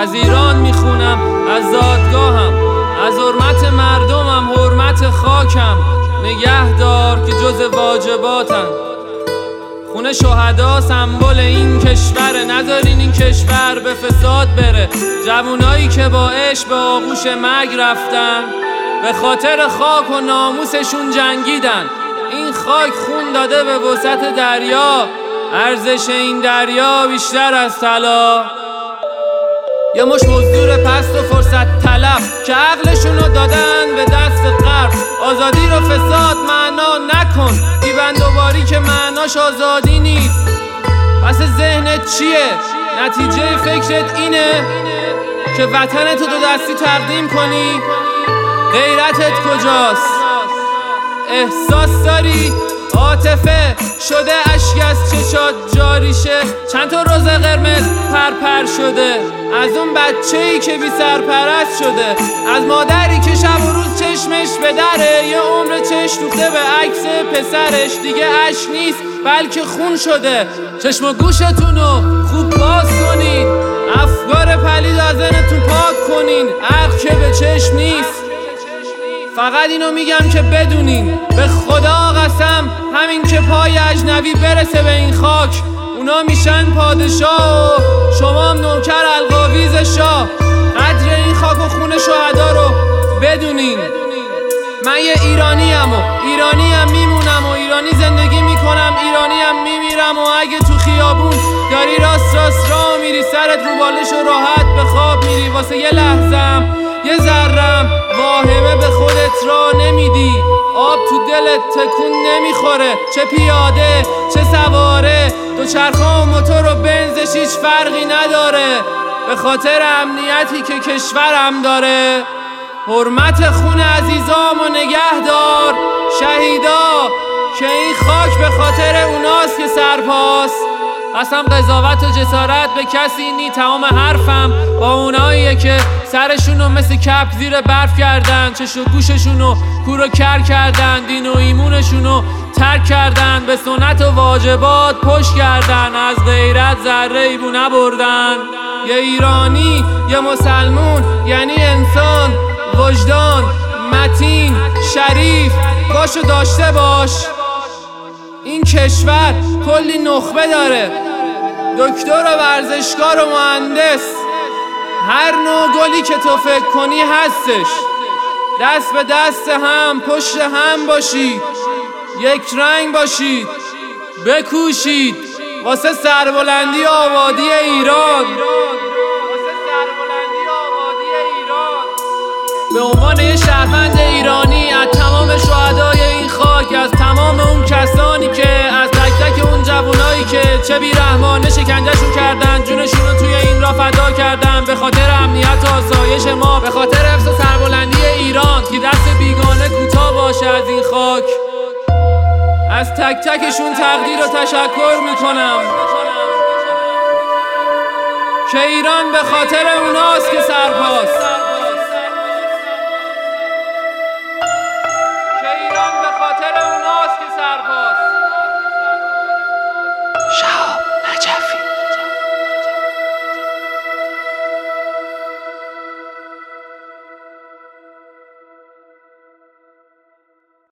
از ایران میخونم، از زادگاهم، از حرمت مردمم، حرمت خاکم نگهدار که جز واجباتن. خونه شهدا سمبل این کشوره، نذارین این کشور به فساد بره. جوونایی که با عشق به آغوش مرگ رفتن، به خاطر خاک و ناموسشون جنگیدن. این خاک خون داده به وسط دریا، ارزش این دریا بیشتر از طلا. یه مش مزدور پست و فرصت طلب که عقلشونو دادن به دست غرب. آزادی رو فساد معنا نکن، دیوندواری که معناش آزادی نیست. پس ذهنت چیه؟ نتیجه فکرت اینه که وطنتو دو دستی تقدیم کنی؟ غیرتت کجاست؟ احساس داری؟ عاطفه شده اشک از چشات جاری شه؟ چند تا روز قرمز پرپر شده از اون بچه‌ای که بی سرپرست شده، از مادری که شب و روز چشمش به دره، یه عمر چشم دوخته به عکس پسرش. دیگه اشک نیست بلکه خون شده. چشم و گوشتونو خوب باز کنین، افکار پلید از ذهنتون پاک کنین. عقل که به چشم نیست. فقط اینو میگم که بدونین، به خدا قسم همین که پای اجنبی برسه به این خاک، اونا میشن پادشاه و شما هم نوکر القاویز شاه. قدر این خاک و خون شهدا رو بدونین. من یه ایرانیم و ایرانیم میمونم و ایرانی زندگی میکنم، ایرانیم میمیرم. و اگه تو خیابون داری راست راه میری، سرت رو بالش و راحت به خواب میری، واسه یه لحظم یه ذرم واهمه به خودت را نمیدی. آب تو دلت تکون نمیخوره، چه پیاده چه سواره، دوچرخه و موتور و بنزش هیچ فرقی نداره. به خاطر امنیتی که کشورم داره، حرمت خون عزیزام و نگهدار شهیدا که این خاک به خاطر اوناست که سرپاس. قسم قضاوت و جسارت به کسی نی، تمام حرفم با اوناییه که سرشونو مثل کپ زیر برف کردن، چش و گوششونو کور و کر کردن، دین و ایمونشونو ترک کردن، به سنت و واجبات پشت کردن، از غیرت ذره ای بو نبردن. یه ایرانی یه مسلمون یعنی انسان، وجدان متین شریف باش و داشته باش. این کشور کلی نخبه داره، دکتر و ورزشکار و مهندس، هر نوع گلی که تو فکر کنی هستش. دست به دست هم پشت هم باشید، یک رنگ باشید، بکوشید واسه سربلندی آبادی ایران. به عنوان یه شهروند ایرانی، از تمام شهدای این خاک، از تمام اون کسانی که از تک تک اون جوانایی که چه بی‌رحمانه شکنجهشون کردن، جونشون رو توی این راه فدا کردن به خاطر امنیت و آسایش ما، به خاطر حفظ سربلندی ایران، که دست بیگانه کوتاه باشه از این خاک. از تک تکشون تقدیر و تشکر میکنم که ایران به خاطر اوناست که سرپاس.